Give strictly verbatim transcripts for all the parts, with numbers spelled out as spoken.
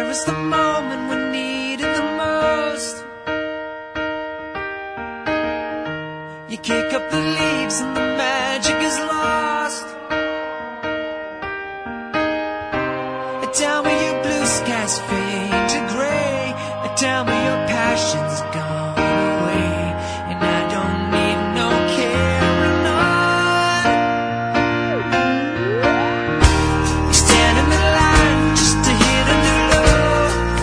was the moment we needed the most. You kick up the leaves and the magic is lost. Tell me your blue skies fade to gray. Tell me your passion's gone away, and I don't need no carrying on. You stand in the line just to hit a new low.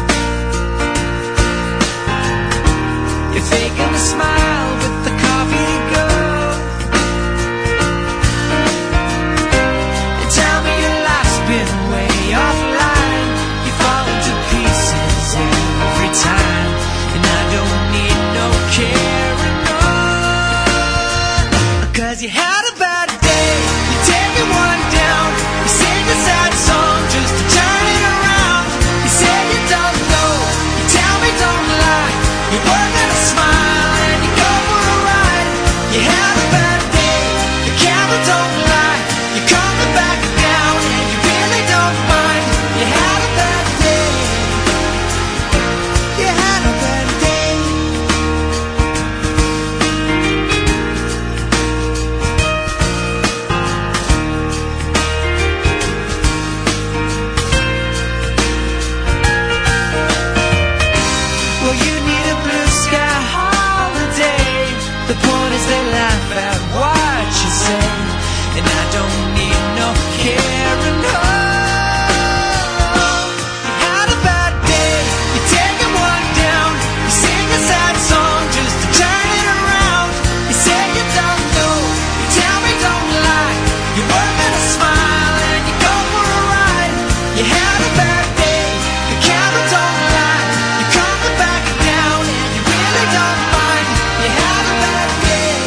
You're faking a smile with the coffee to go. And tell me your life's been way offline. You fall into pieces every time, and I don't need no carrying on. 'Cause you had a bad day, you take it one down. You sing a sad song just to turn it around. You say you don't know, you tell me don't lie. You work at a smile and you go for a ride. You had a bad day, the camera don't lie. You're coming back down and you really don't mind. You had a bad day. You had a bad day. Well, you need a blue sky holiday. The point is they laugh at what you say, and I don't need no carrying on. You had a bad day, you're taking one down. You sing a sad song just to turn it around. You say you don't know, you tell me don't lie. You work at a smile and you go for a ride. You had a bad day, the camera don't lie. You're coming back down and you really don't mind. You had a bad day.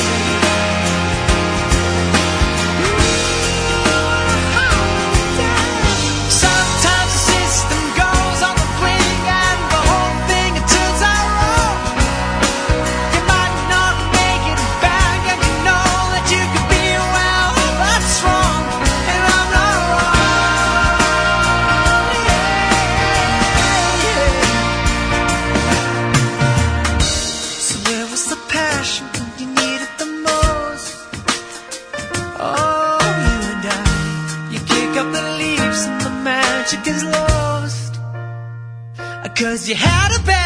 Sometimes the system goes on the blink and the whole thing it turns out wrong. You might not make it back and you know that you could be well, that's wrong, and I'm not wrong. Yeah, yeah. So where was the passion when you needed the most? Oh, you and I, you kick up the leaves and the magic is lost. 'Cause you had a bad